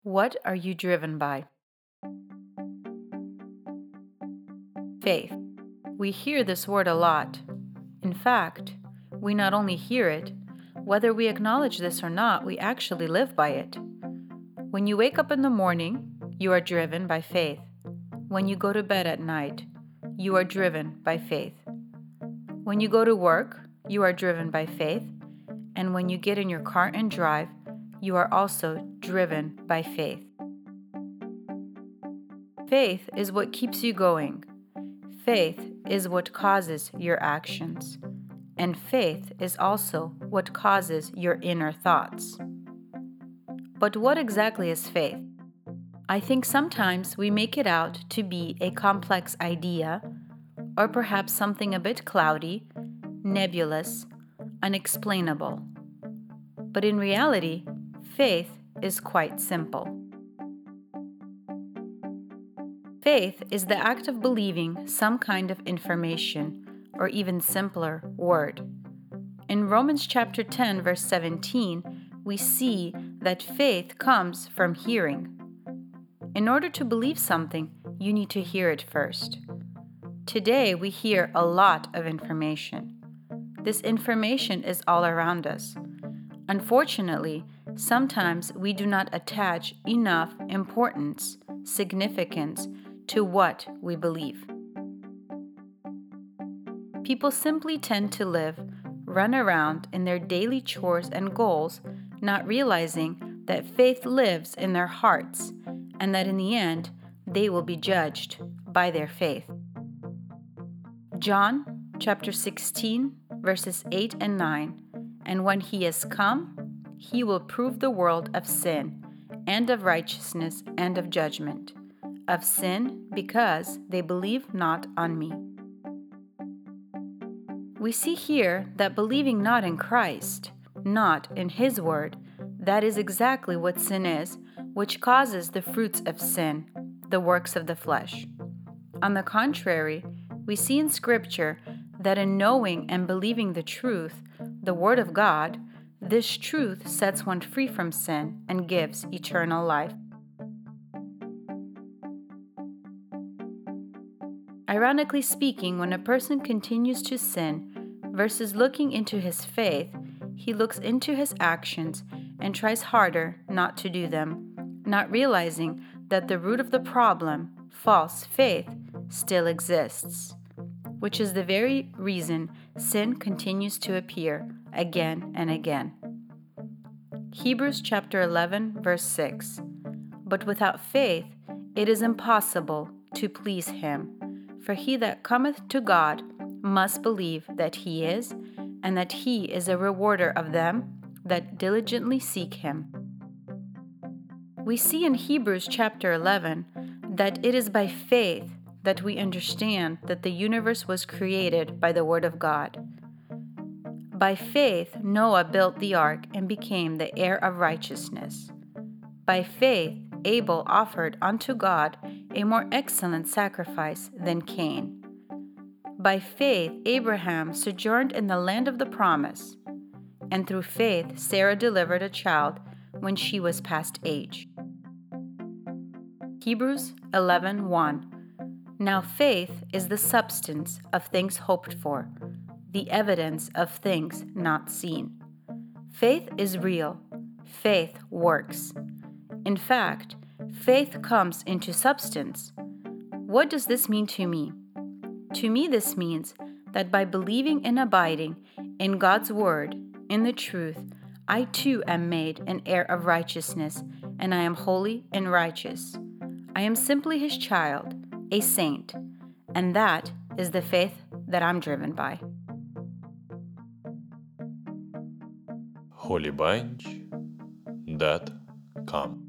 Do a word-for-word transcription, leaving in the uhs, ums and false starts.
What are you driven by? Faith. We hear this word a lot. In fact, we not only hear it, whether we acknowledge this or not, we actually live by it. When you wake up in the morning, you are driven by faith. When you go to bed at night, you are driven by faith. When you go to work, you are driven by faith. And when you get in your car and drive, you are also driven by faith. Faith is what keeps you going. Faith is what causes your actions. And faith is also what causes your inner thoughts. But what exactly is faith? I think sometimes we make it out to be a complex idea, or perhaps something a bit cloudy, nebulous, unexplainable. But in reality, faith is quite simple. Faith is the act of believing some kind of information, or even simpler, word. In Romans chapter ten, verse seventeen, we see that faith comes from hearing. In order to believe something, you need to hear it first. Today, we hear a lot of information. This information is all around us. Unfortunately, sometimes we do not attach enough importance, significance to what we believe. People simply tend to live, run around in their daily chores and goals, not realizing that faith lives in their hearts and that in the end, they will be judged by their faith. John chapter sixteen, verses eight and nine, "And when he is come, he will prove the world of sin, and of righteousness, and of judgment. Of sin, because they believe not on me." We see here that believing not in Christ, not in His Word, that is exactly what sin is, which causes the fruits of sin, the works of the flesh. On the contrary, we see in Scripture that in knowing and believing the truth, the Word of God, this truth sets one free from sin and gives eternal life. Ironically speaking, when a person continues to sin, versus looking into his faith, he looks into his actions and tries harder not to do them, not realizing that the root of the problem, false faith, still exists, which is the very reason sin continues to appear again and again. Hebrews chapter eleven, verse six. "But without faith it is impossible to please him. For he that cometh to God must believe that he is, and that he is a rewarder of them that diligently seek him." We see in Hebrews chapter eleven that it is by faith that we understand that the universe was created by the Word of God. By faith, Noah built the ark and became the heir of righteousness. By faith, Abel offered unto God a more excellent sacrifice than Cain. By faith, Abraham sojourned in the land of the promise, and through faith, Sarah delivered a child when she was past age. Hebrews eleven one. "Now faith is the substance of things hoped for, the evidence of things not seen." Faith is real. Faith works. In fact, faith comes into substance. What does this mean to me? To me, this means that by believing and abiding in God's Word, in the truth, I too am made an heir of righteousness, and I am holy and righteous. I am simply His child, a saint, and that is the faith that I'm driven by. holy bunch dot com